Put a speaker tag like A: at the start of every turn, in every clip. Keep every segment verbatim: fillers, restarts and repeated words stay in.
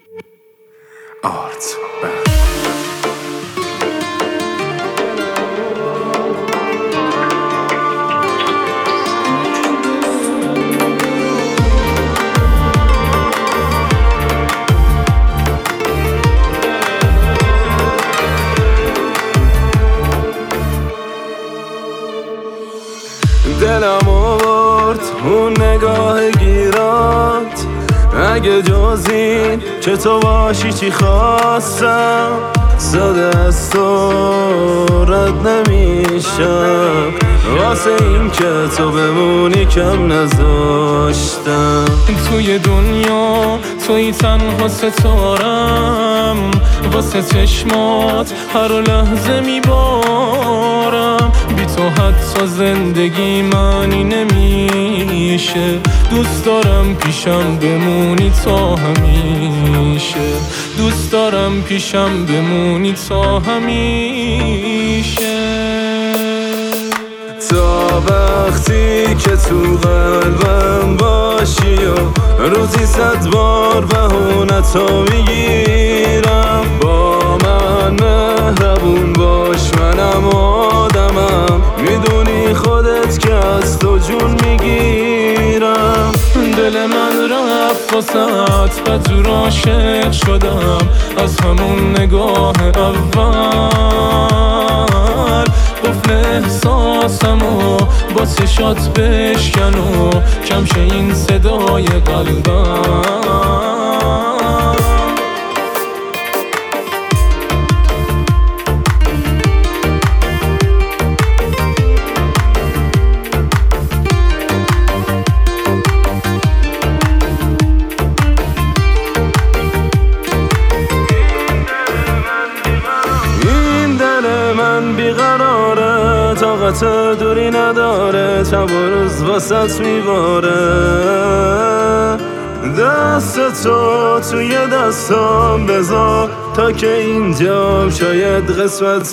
A: آرت بند. دلم آورد اون نگاه گیرات، اگه جز این که تو باشی چی خواستم، ساده از تو رد نمیشم، واسه این که تو بمونی کم نذاشتم.
B: توی دنیا توی تنها ستارم، واسه چشمات هر لحظه میبارم، بی تو حتی زندگی معنی نمیشه، دوست دارم پیشم بمونی تا همیشه، دوست دارم پیشم بمونی تا همیشه.
C: تا وقتی که تو قلبم باشی و روزی صد بار بهونتو میگیرم، با من مهربون باش منم آدمم، میدونی خودت که از تو جون میگیرم.
B: دل من رفت واسط و جور عاشق شدم، از همون نگاه اول قفل احساسمو با چشات بشکن و کم شه این صدای قلبم.
C: بیقراره طاقت دوری نداره، شب و روز واسط میباره، دست تو توی دستام بذار تا که اینجام شاید قسمت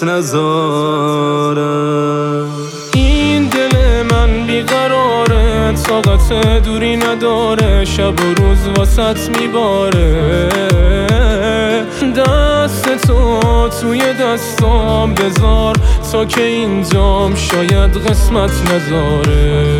C: نذاره.
B: این دل من بیقراره طاقت دوری نداره، شب و روز واسط میباره، دست تو توی دستام بذار تا که اینجام شاید قسمت نذاره.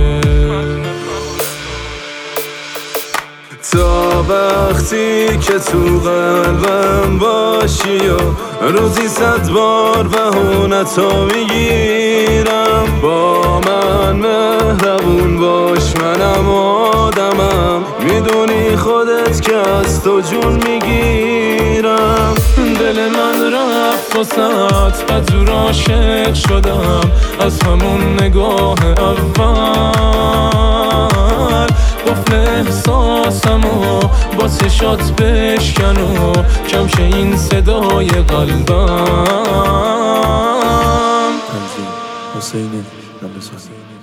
C: تا وقتی که تو قلبم باشی و روزی صد بار بهونتو میگیرم، با من مهربون باش منم آدمم، میدونی خودت که از تو جون میگیرم.
B: دل من رفت واسط و جور عاشق شدم، از همون نگاه اول قفل احساسمو با چشات بشکن و کم شه این صدای قلبم.
D: تنظیم حسین رمضانی.